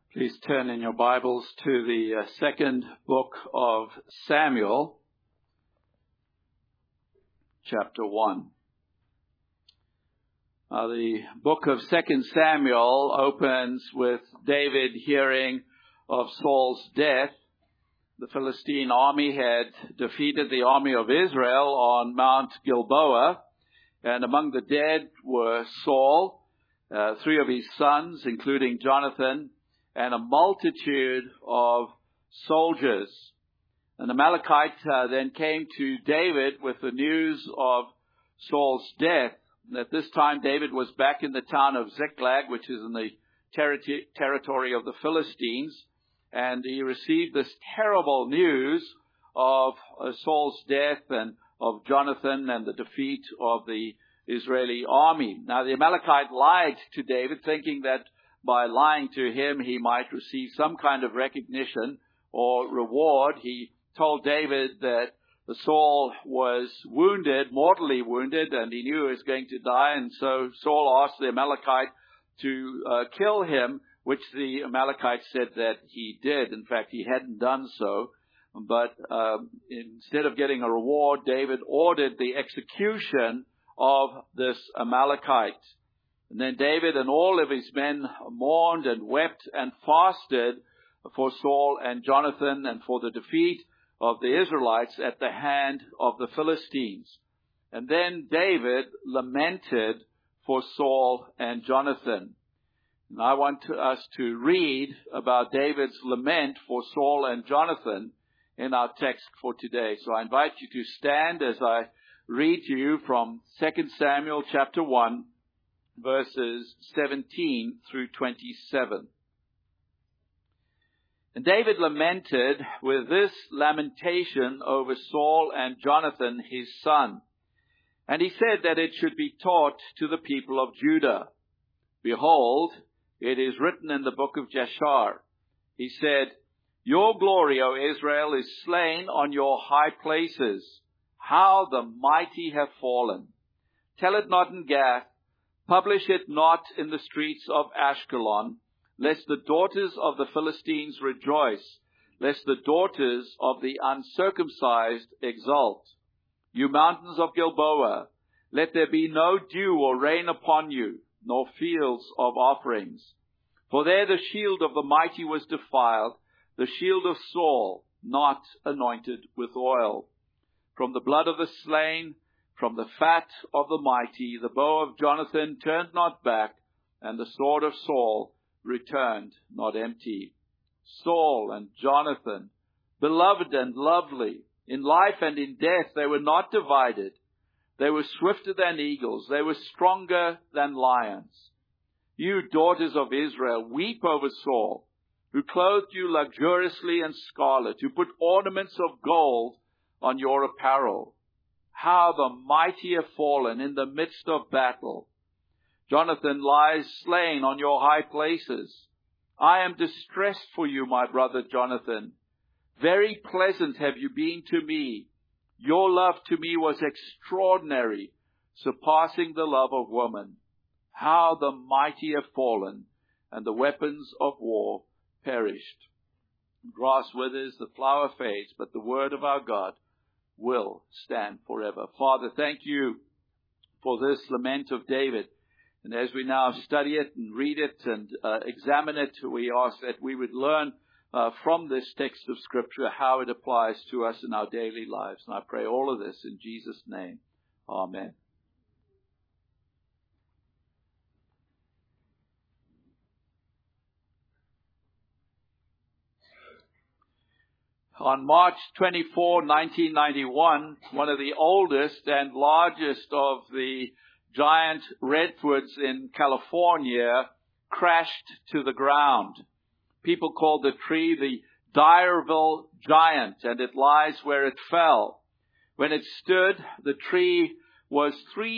Please turn in your Bibles to the second book of Samuel, chapter 1. The book of 2 Samuel opens with David hearing of Saul's death. The Philistine army had defeated the army of Israel on Mount Gilboa, and among the dead were Saul, three of his sons, including Jonathan, and a multitude of soldiers. And the Amalekite then came to David with the news of Saul's death. At this time, David was back in the town of Ziklag, which is in the territory of the Philistines, and he received this terrible news of Saul's death and of Jonathan and the defeat of the Israeli army. Now, the Amalekite lied to David, thinking that by lying to him, he might receive some kind of recognition or reward. He told David that Saul was wounded, mortally wounded, and he knew he was going to die. And so Saul asked the Amalekite to kill him, which the Amalekite said that he did. In fact, he hadn't done so. But instead of getting a reward, David ordered the execution of this Amalekite. And then David and all of his men mourned and wept and fasted for Saul and Jonathan and for the defeat of the Israelites at the hand of the Philistines. And then David lamented for Saul and Jonathan. And I want us to read about David's lament for Saul and Jonathan in our text for today. So I invite you to stand as I read to you from 2 Samuel chapter 1, verses 17 through 27. And David lamented with this lamentation over Saul and Jonathan his son. And he said that it should be taught to the people of Judah. Behold, it is written in the book of Jashar. He said, Your glory, O Israel, is slain on your high places. How the mighty have fallen. Tell it not in Gath. Publish it not in the streets of Ashkelon, lest the daughters of the Philistines rejoice, lest the daughters of the uncircumcised exult. You mountains of Gilboa, let there be no dew or rain upon you, nor fields of offerings. For there the shield of the mighty was defiled, the shield of Saul, not anointed with oil. From the blood of the slain, from the fat of the mighty, the bow of Jonathan turned not back, and the sword of Saul returned not empty. Saul and Jonathan, beloved and lovely, in life and in death they were not divided. They were swifter than eagles, they were stronger than lions. You daughters of Israel, weep over Saul, who clothed you luxuriously in scarlet, who put ornaments of gold on your apparel. How the mighty have fallen in the midst of battle. Jonathan lies slain on your high places. I am distressed for you, my brother Jonathan. Very pleasant have you been to me. Your love to me was extraordinary, surpassing the love of woman. How the mighty have fallen, and the weapons of war perished. Grass withers, the flower fades, but the word of our God will stand forever. Father, thank you for this lament of David. And as we now study it and read it and examine it, we ask that we would learn from this text of Scripture how it applies to us in our daily lives. And I pray all of this in Jesus' name. Amen. On March 24, 1991, one of the oldest and largest of the giant redwoods in California crashed to the ground. People called the tree the Dyersville Giant, and it lies where it fell. When it stood, the tree was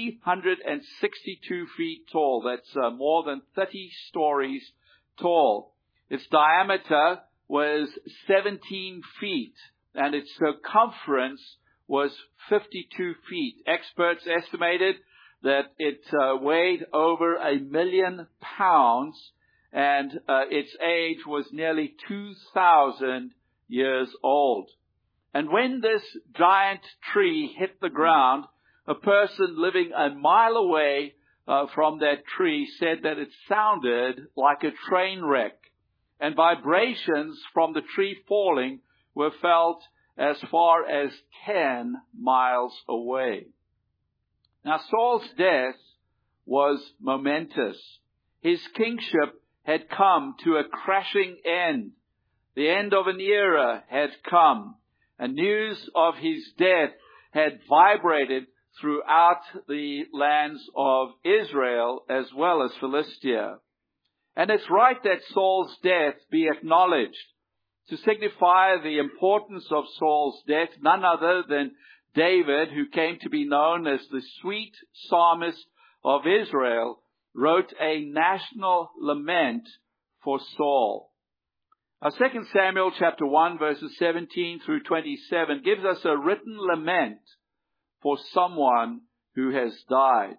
362 feet tall. That's more than 30 stories tall. Its diameter was 17 feet, and its circumference was 52 feet. Experts estimated that it weighed over 1 million pounds and its age was nearly 2,000 years old. And when this giant tree hit the ground, a person living a mile away from that tree said that it sounded like a train wreck, and vibrations from the tree falling were felt as far as 10 miles away. Now, Saul's death was momentous. His kingship had come to a crashing end. The end of an era had come, and news of his death had vibrated throughout the lands of Israel as well as Philistia. And it's right that Saul's death be acknowledged. To signify the importance of Saul's death, none other than David, who came to be known as the sweet psalmist of Israel, wrote a national lament for Saul. Now, 2 Samuel chapter 1 verses 17 through 27 gives us a written lament for someone who has died.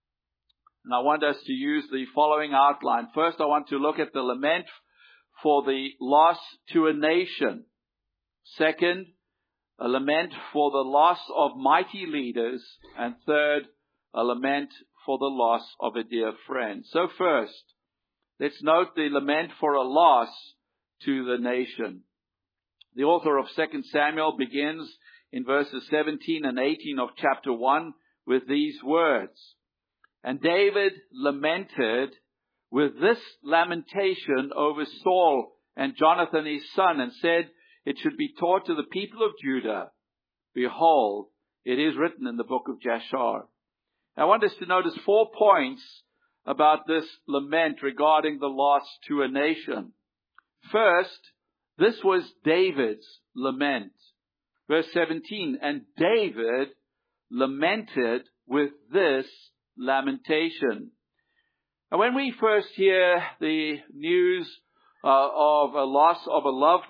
And I want us to use the following outline. First, I want to look at the lament for the loss to a nation. Second, a lament for the loss of mighty leaders. And third, a lament for the loss of a dear friend. So first, let's note the lament for a loss to the nation. The author of 2 Samuel begins in verses 17 and 18 of chapter 1 with these words. And David lamented with this lamentation over Saul and Jonathan his son, and said, it should be taught to the people of Judah, behold, it is written in the book of Jashar. I want us to notice 4 points about this lament regarding the loss to a nation. First, this was David's lament. Verse 17, and David lamented with this lamentation. And when we first hear the news of a loss of a loved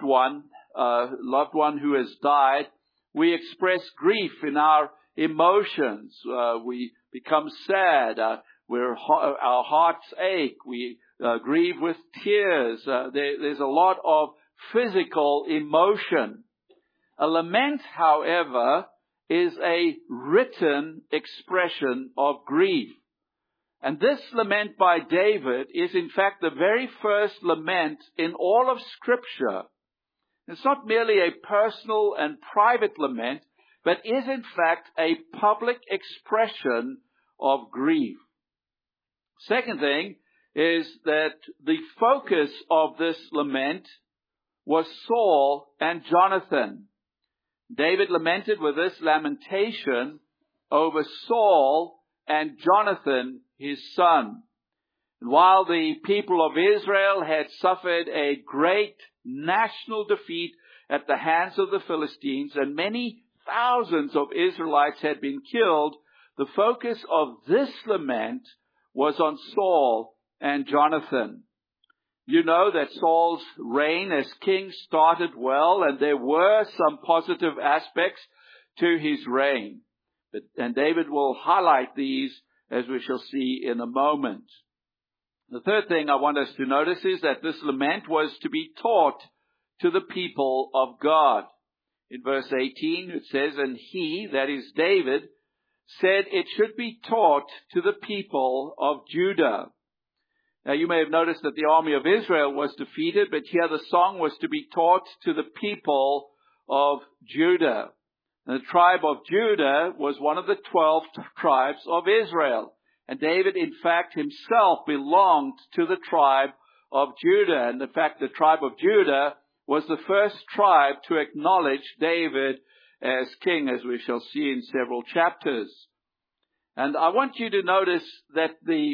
one who has died, we express grief in our emotions. We become sad. Our hearts ache. We grieve with tears. There's a lot of physical emotion. A lament, however, is a written expression of grief. And this lament by David is in fact the very first lament in all of Scripture. It's not merely a personal and private lament, but is in fact a public expression of grief. Second thing is that the focus of this lament was Saul and Jonathan. David lamented with this lamentation over Saul and Jonathan, his son. And while the people of Israel had suffered a great national defeat at the hands of the Philistines, and many thousands of Israelites had been killed, the focus of this lament was on Saul and Jonathan. You know that Saul's reign as king started well, and there were some positive aspects to his reign. And David will highlight these as we shall see in a moment. The third thing I want us to notice is that this lament was to be taught to the people of God. In verse 18 it says, and he, that is David, said it should be taught to the people of Judah. Now you may have noticed that the army of Israel was defeated, but here the song was to be taught to the people of Judah. And the tribe of Judah was one of the 12 tribes of Israel. And David, in fact, himself belonged to the tribe of Judah. And in fact, the tribe of Judah was the first tribe to acknowledge David as king, as we shall see in several chapters. And I want you to notice that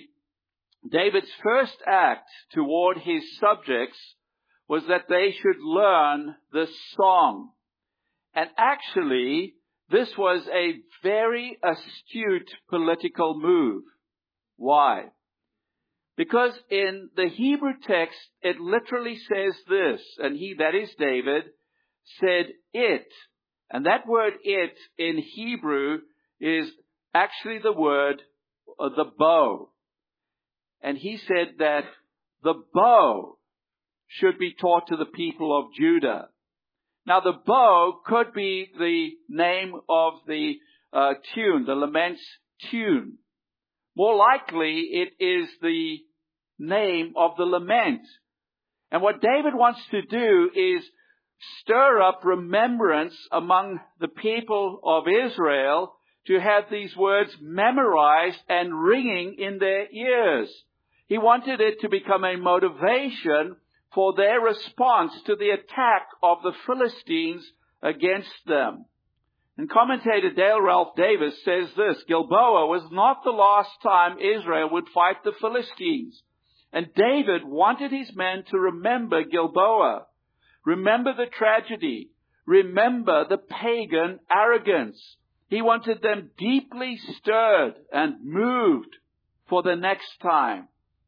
David's first act toward his subjects was that they should learn this song. And actually, this was a very astute political move. Why? Because in the Hebrew text, it literally says this, and he, that is David, said it. And that word it in Hebrew is actually the word, the bow. And he said that the bow should be taught to the people of Judah. Now, the bow could be the name of the tune, the laments tune. More likely, it is the name of the lament. And what David wants to do is stir up remembrance among the people of Israel to have these words memorized and ringing in their ears. He wanted it to become a motivation for their response to the attack of the Philistines against them. And commentator Dale Ralph Davis says this: Gilboa was not the last time Israel would fight the Philistines. And David wanted his men to remember Gilboa. Remember the tragedy. Remember the pagan arrogance. He wanted them deeply stirred and moved for the next time.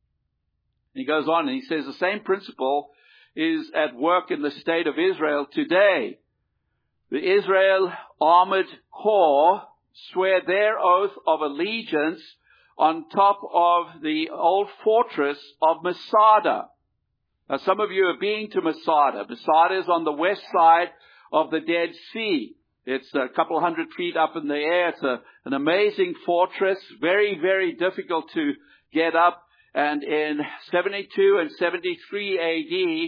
He goes on and he says the same principle is at work in the state of Israel today. The Israel Armored Corps swear their oath of allegiance on top of the old fortress of Masada. Now, some of you have been to Masada. Masada is on the west side of the Dead Sea. It's a couple hundred feet up in the air. It's an amazing fortress, very, very difficult to get up. And in 72 and 73 AD,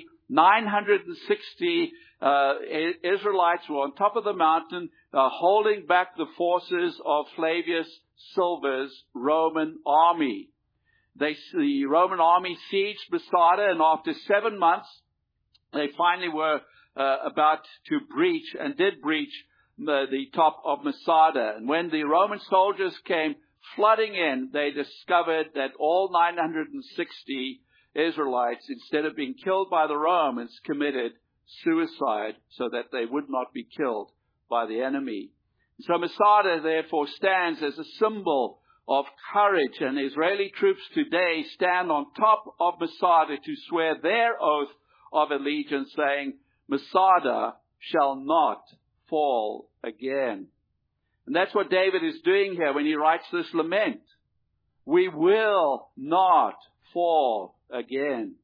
960 Israelites were on top of the mountain, holding back the forces of Flavius Silver's Roman army. The Roman army sieged Masada, and after 7 months, they finally were about to breach, and did breach the top of Masada. And when the Roman soldiers came flooding in, they discovered that all 960 Israelites, instead of being killed by the Romans, committed suicide so that they would not be killed by the enemy. So Masada, therefore, stands as a symbol of courage, and Israeli troops today stand on top of Masada to swear their oath of allegiance, saying, Masada shall not fall again. And that's what David is doing here when he writes this lament. We will not fall again.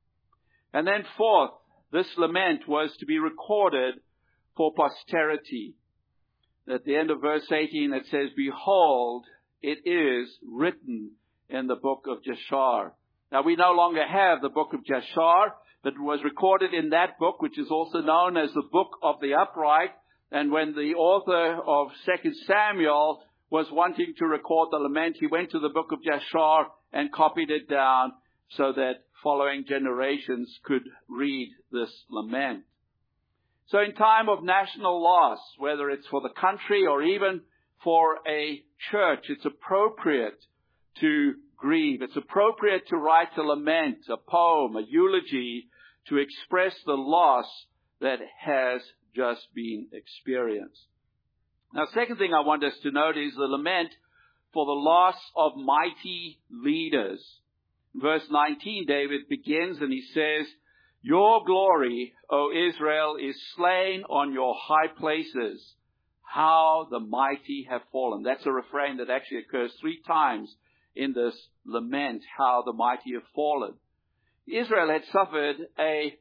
And then fourth, this lament was to be recorded for posterity. At the end of verse 18 it says, Behold, it is written in the book of Jashar. Now we no longer have the book of Jashar, but it was recorded in that book, which is also known as the Book of the Upright. And when the author of 2 Samuel was wanting to record the lament, he went to the book of Jashar and copied it down so that following generations could read this lament. So in time of national loss, whether it's for the country or even for a church, it's appropriate to grieve. It's appropriate to write a lament, a poem, a eulogy, to express the loss that has just been experienced. Now, second thing I want us to note is the lament for the loss of mighty leaders. In verse 19, David begins and he says, Your glory, O Israel, is slain on your high places. How the mighty have fallen. That's a refrain that actually occurs 3 times in this lament, how the mighty have fallen. Israel had suffered a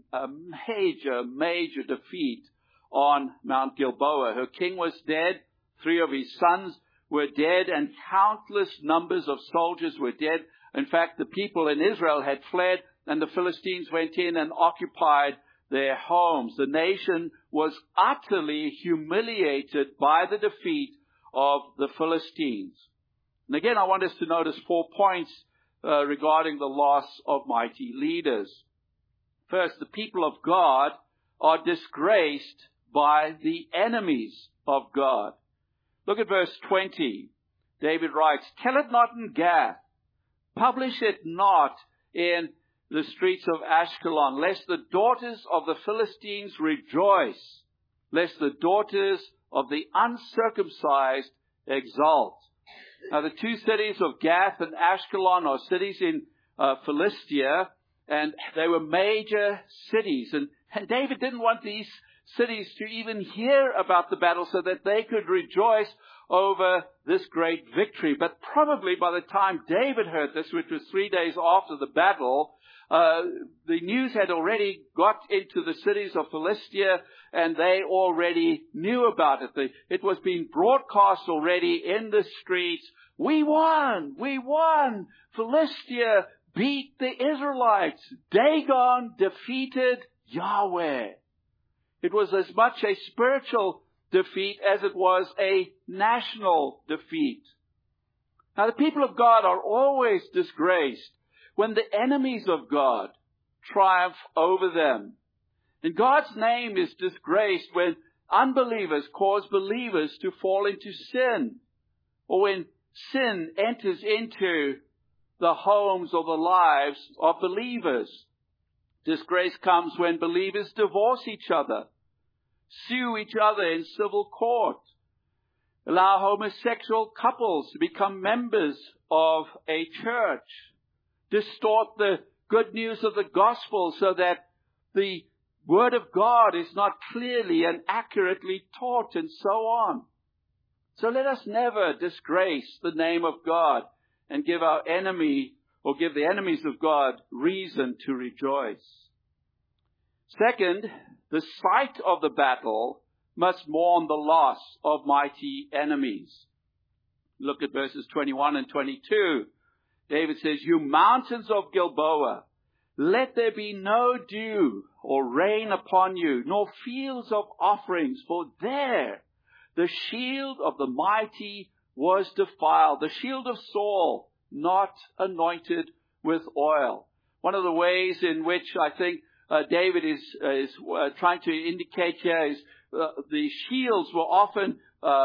major defeat on Mount Gilboa. Her king was dead, 3 of his sons were dead, and countless numbers of soldiers were dead. In fact, the people in Israel had fled, and the Philistines went in and occupied their homes. The nation was utterly humiliated by the defeat of the Philistines. And again, I want us to notice 4 points regarding the loss of mighty leaders. First, the people of God are disgraced by the enemies of God. Look at verse 20. David writes, Tell it not in Gath, publish it not in the streets of Ashkelon, lest the daughters of the Philistines rejoice, lest the daughters of the uncircumcised exult. Now, the 2 cities of Gath and Ashkelon are cities in Philistia, and they were major cities. And David didn't want these cities to even hear about the battle so that they could rejoice over this great victory. But probably by the time David heard this, which was 3 days after the battle, The news had already got into the cities of Philistia, and they already knew about it. It was being broadcast already in the streets. We won! We won! Philistia beat the Israelites. Dagon defeated Yahweh. It was as much a spiritual defeat as it was a national defeat. Now, the people of God are always disgraced when the enemies of God triumph over them. And God's name is disgraced when unbelievers cause believers to fall into sin, or when sin enters into the homes or the lives of believers. Disgrace comes when believers divorce each other, sue each other in civil court, allow homosexual couples to become members of a church, distort the good news of the gospel so that the word of God is not clearly and accurately taught, and so on. So let us never disgrace the name of God and give our enemy, or give the enemies of God, reason to rejoice. Second, the site of the battle must mourn the loss of mighty enemies. Look at verses 21 and 22. David says, "You mountains of Gilboa, let there be no dew or rain upon you, nor fields of offerings, for there the shield of the mighty was defiled, the shield of Saul, not anointed with oil." One of the ways in which I think David is trying to indicate here is the shields were often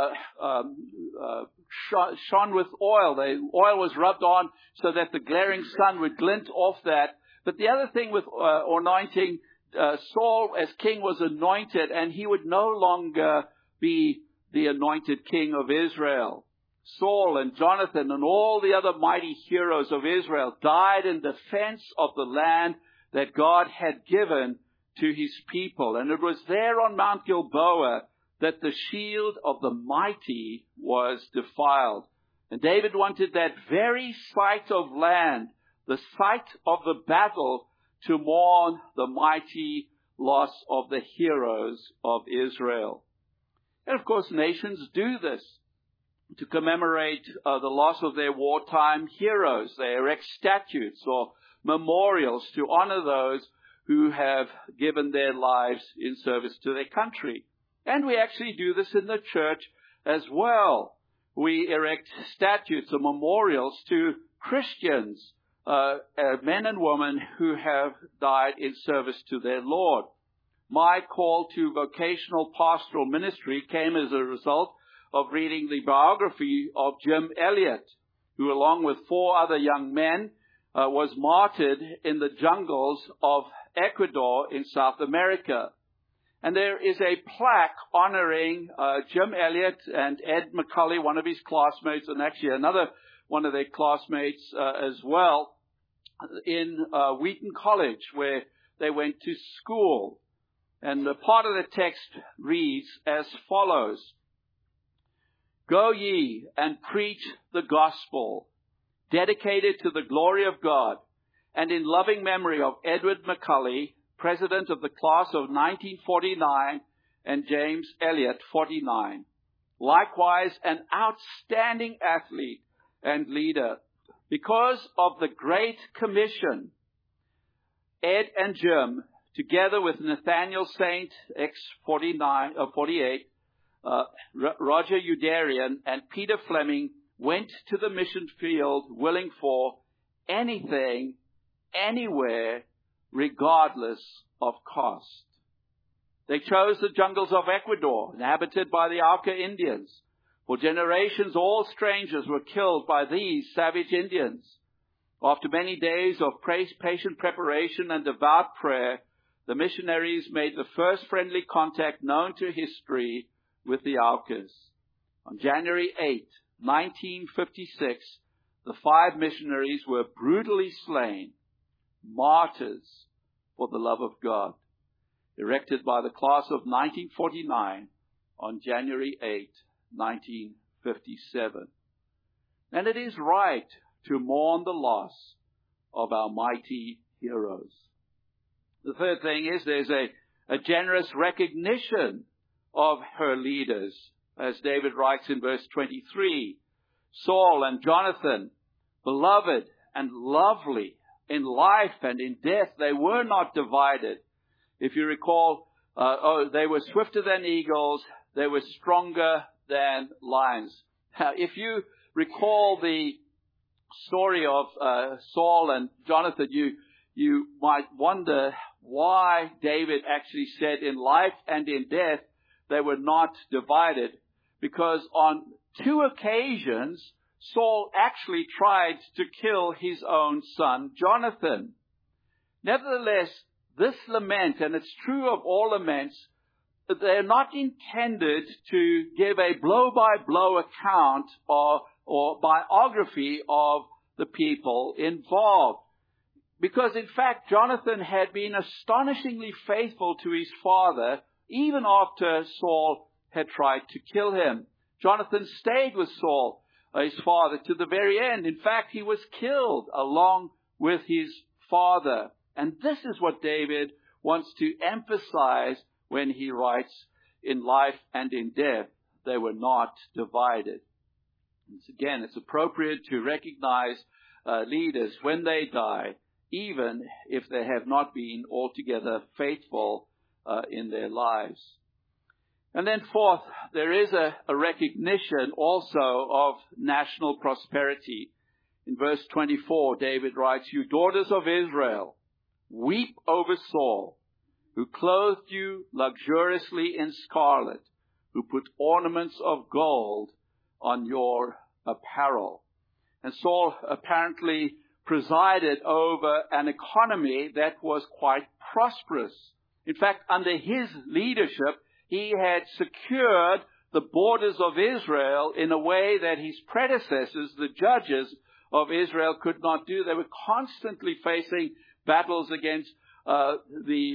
shone with oil. The oil was rubbed on so that the glaring sun would glint off that. But the other thing with anointing, Saul as king was anointed, and he would no longer be the anointed king of Israel. Saul and Jonathan and all the other mighty heroes of Israel died in defense of the land that God had given to his people. And it was there on Mount Gilboa that the shield of the mighty was defiled. And David wanted that very site of land, the site of the battle, to mourn the mighty loss of the heroes of Israel. And of course, nations do this to commemorate the loss of their wartime heroes. They erect statues or memorials to honor those who have given their lives in service to their country. And we actually do this in the church as well. We erect statues or memorials to Christians, men and women who have died in service to their Lord. My call to vocational pastoral ministry came as a result of reading the biography of Jim Elliot, who along with 4 other young men was martyred in the jungles of Ecuador in South America. And there is a plaque honoring Jim Elliot and Ed McCully, one of his classmates, and actually another one of their classmates as well, in Wheaton College, where they went to school. And the part of the text reads as follows: "Go ye and preach the gospel, dedicated to the glory of God, and in loving memory of Edward McCully, president of the class of 1949, and James Elliot, 49. Likewise, an outstanding athlete and leader. Because of the Great Commission, Ed and Jim, together with Nathaniel Saint, X-48, Roger Udarian, and Peter Fleming, went to the mission field willing for anything, anywhere, regardless of cost. They chose the jungles of Ecuador, inhabited by the Auca Indians. For generations, all strangers were killed by these savage Indians. After many days of patient preparation and devout prayer, the missionaries made the first friendly contact known to history with the Aucas. On January 8, 1956, the 5 missionaries were brutally slain, martyrs for the love of God, erected by the class of 1949 on January 8, 1957. And it is right to mourn the loss of our mighty heroes. The third thing is there's a generous recognition of her leaders. As David writes in verse 23, Saul and Jonathan, beloved and lovely in life and in death, they were not divided. If you recall, they were swifter than eagles, they were stronger than lions. Now, if you recall the story of Saul and Jonathan, you might wonder why David actually said in life and in death they were not divided. Because on 2 occasions, Saul actually tried to kill his own son, Jonathan. Nevertheless, this lament, and it's true of all laments, they're not intended to give a blow-by-blow account or biography of the people involved. Because in fact, Jonathan had been astonishingly faithful to his father, even after Saul had tried to kill him. Jonathan stayed with Saul, his father, to the very end. In fact, he was killed along with his father. And this is what David wants to emphasize when he writes, in life and in death, they were not divided. Again, it's appropriate to recognize leaders when they die, even if they have not been altogether faithful in their lives. And then fourth, there is a recognition also of national prosperity. In verse 24, David writes, You daughters of Israel, weep over Saul, who clothed you luxuriously in scarlet, who put ornaments of gold on your apparel. And Saul apparently presided over an economy that was quite prosperous. In fact, under his leadership, he had secured the borders of Israel in a way that his predecessors, the judges of Israel, could not do. They were constantly facing battles against the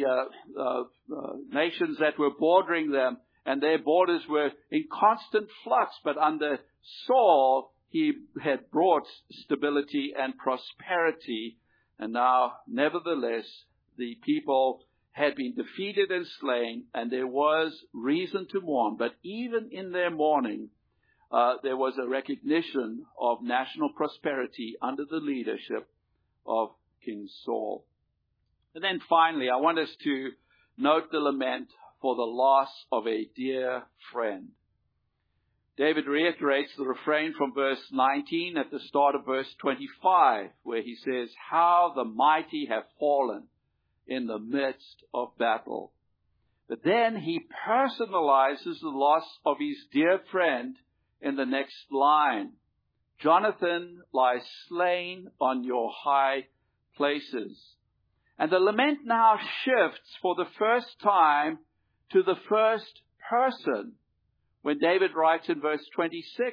nations that were bordering them, and their borders were in constant flux. But under Saul, he had brought stability and prosperity, and now, nevertheless, the people had been defeated and slain, and there was reason to mourn. But even in their mourning, there was a recognition of national prosperity under the leadership of King Saul. And then finally, I want us to note the lament for the loss of a dear friend. David reiterates the refrain from verse 19 at the start of verse 25, where he says, How the mighty have fallen in the midst of battle. But then he personalizes the loss of his dear friend in the next line. Jonathan lies slain on your high places. And the lament now shifts for the first time to the first person when David writes in verse 26,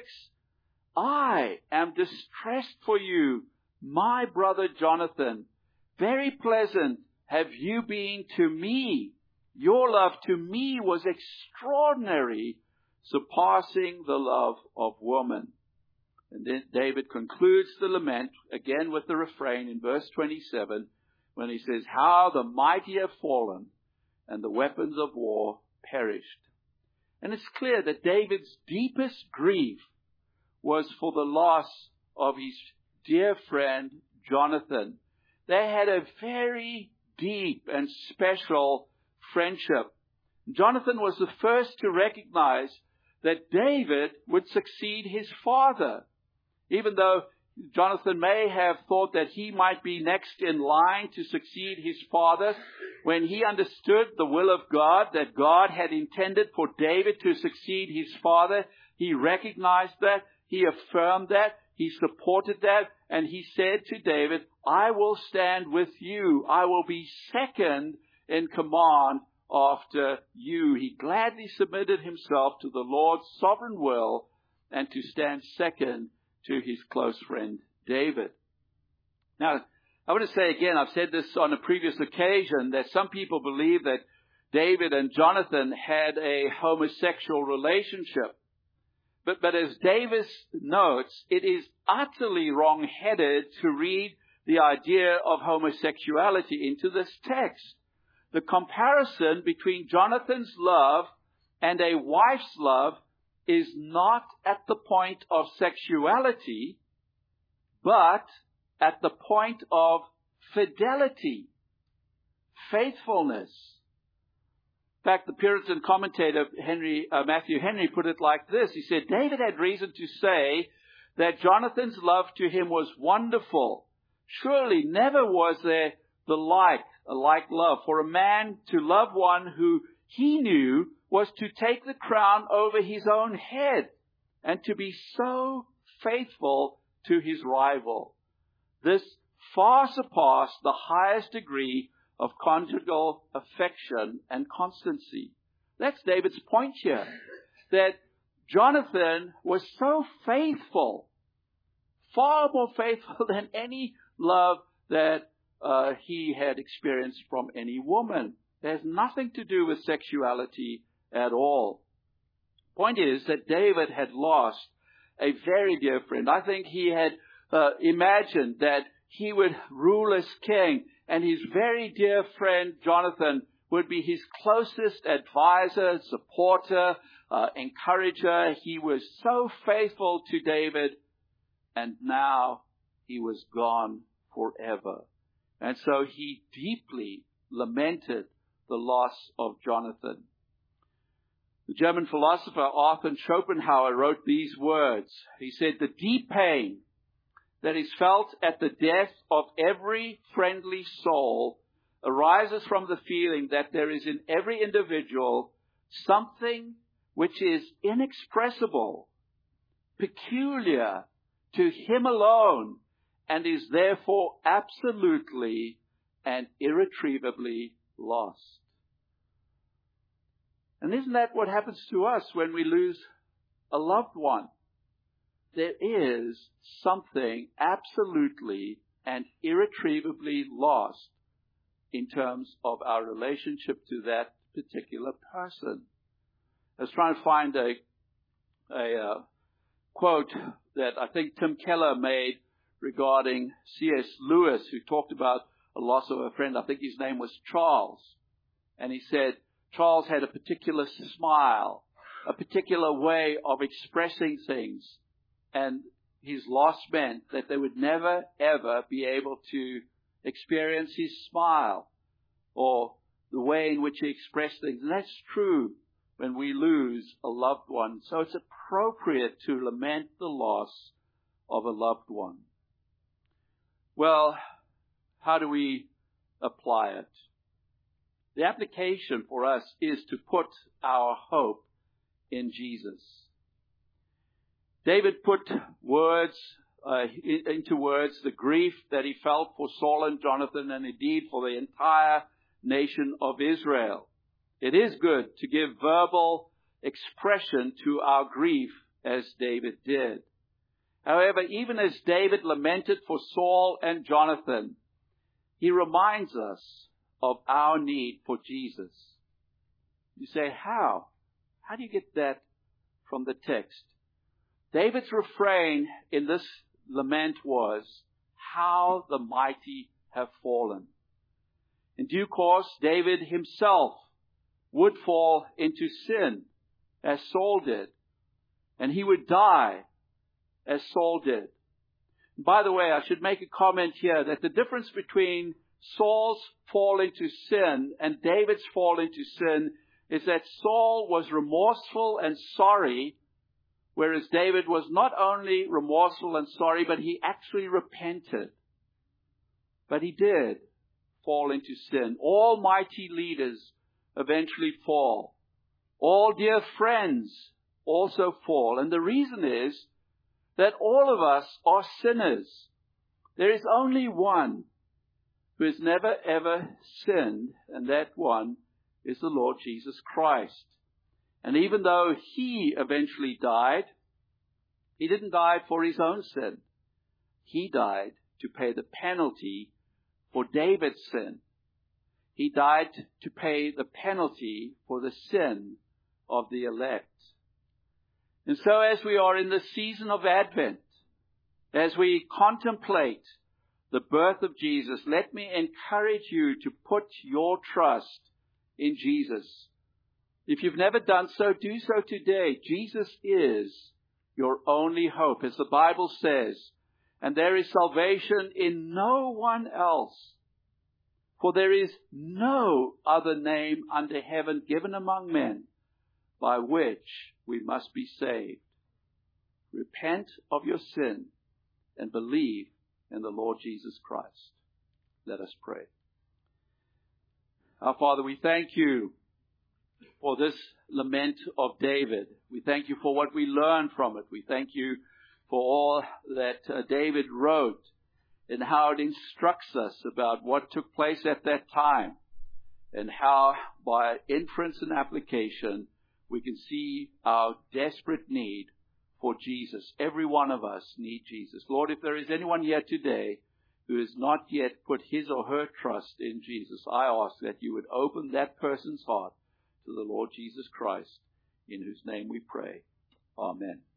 I am distressed for you, my brother Jonathan. Very pleasant have you been to me. Your love to me was extraordinary, surpassing the love of woman. And then David concludes the lament again with the refrain in verse 27 when he says, How the mighty have fallen and the weapons of war perished. And it's clear that David's deepest grief was for the loss of his dear friend Jonathan. They had a very deep and special friendship. Jonathan was the first to recognize that David would succeed his father. Even though Jonathan may have thought that he might be next in line to succeed his father, when he understood the will of God, that God had intended for David to succeed his father, he recognized that, he affirmed that, he supported that, and he said to David, I will stand with you. I will be second in command after you. He gladly submitted himself to the Lord's sovereign will and to stand second to his close friend David. Now, I want to say again, I've said this on a previous occasion, that some people believe that David and Jonathan had a homosexual relationship. But as Davis notes, it is utterly wrong-headed to read the idea of homosexuality into this text. The comparison between Jonathan's love and a wife's love is not at the point of sexuality, but at the point of fidelity, faithfulness. In fact, the Puritan commentator Matthew Henry put it like this. He said, David had reason to say that Jonathan's love to him was wonderful. Surely never was there a like love. For a man to love one who he knew was to take the crown over his own head and to be so faithful to his rival. This far surpassed the highest degree of conjugal affection and constancy. That's David's point here, that Jonathan was so faithful, far more faithful than any love that he had experienced from any woman. There's nothing to do with sexuality at all. Point is that David had lost a very dear friend. I think he had imagined that he would rule as king, and his very dear friend Jonathan would be his closest advisor, supporter, encourager. He was so faithful to David, and now he was gone forever. And so he deeply lamented the loss of Jonathan. The German philosopher Arthur Schopenhauer wrote these words. He said, the deep pain that is felt at the death of every friendly soul arises from the feeling that there is in every individual something which is inexpressible, peculiar to him alone, and is therefore absolutely and irretrievably lost. And isn't that what happens to us when we lose a loved one? There is something absolutely and irretrievably lost in terms of our relationship to that particular person. I was trying to find a quote that I think Tim Keller made regarding C.S. Lewis, who talked about a loss of a friend. I think his name was Charles. And he said, Charles had a particular smile, a particular way of expressing things. And his loss meant that they would never, ever be able to experience his smile or the way in which he expressed things. And that's true when we lose a loved one. So it's appropriate to lament the loss of a loved one. Well, how do we apply it? The application for us is to put our hope in Jesus. David put into words the grief that he felt for Saul and Jonathan, and indeed for the entire nation of Israel. It is good to give verbal expression to our grief as David did. However, even as David lamented for Saul and Jonathan, he reminds us of our need for Jesus. You say, how? How do you get that from the text? David's refrain in this lament was, how the mighty have fallen. In due course, David himself would fall into sin, as Saul did. And he would die, as Saul did. And by the way, I should make a comment here that the difference between Saul's fall into sin and David's fall into sin is that Saul was remorseful and sorry, whereas David was not only remorseful and sorry, but he actually repented. But he did fall into sin. All mighty leaders eventually fall. All dear friends also fall. And the reason is that all of us are sinners. There is only one who has never ever sinned, and that one is the Lord Jesus Christ. And even though he eventually died, he didn't die for his own sin. He died to pay the penalty for David's sin. He died to pay the penalty for the sin of the elect. And so as we are in the season of Advent, as we contemplate the birth of Jesus, let me encourage you to put your trust in Jesus. If you've never done so, do so today. Jesus is your only hope, as the Bible says, and there is salvation in no one else. For there is no other name under heaven given among men by which we must be saved. Repent of your sin and believe in the Lord Jesus Christ. Let us pray. Our Father, we thank you for this lament of David. We thank you for what we learn from it. We thank you for all that David wrote and how it instructs us about what took place at that time and how by inference and application we can see our desperate need for Jesus. Every one of us need Jesus. Lord, if there is anyone here today who has not yet put his or her trust in Jesus, I ask that you would open that person's heart to the Lord Jesus Christ, in whose name we pray. Amen.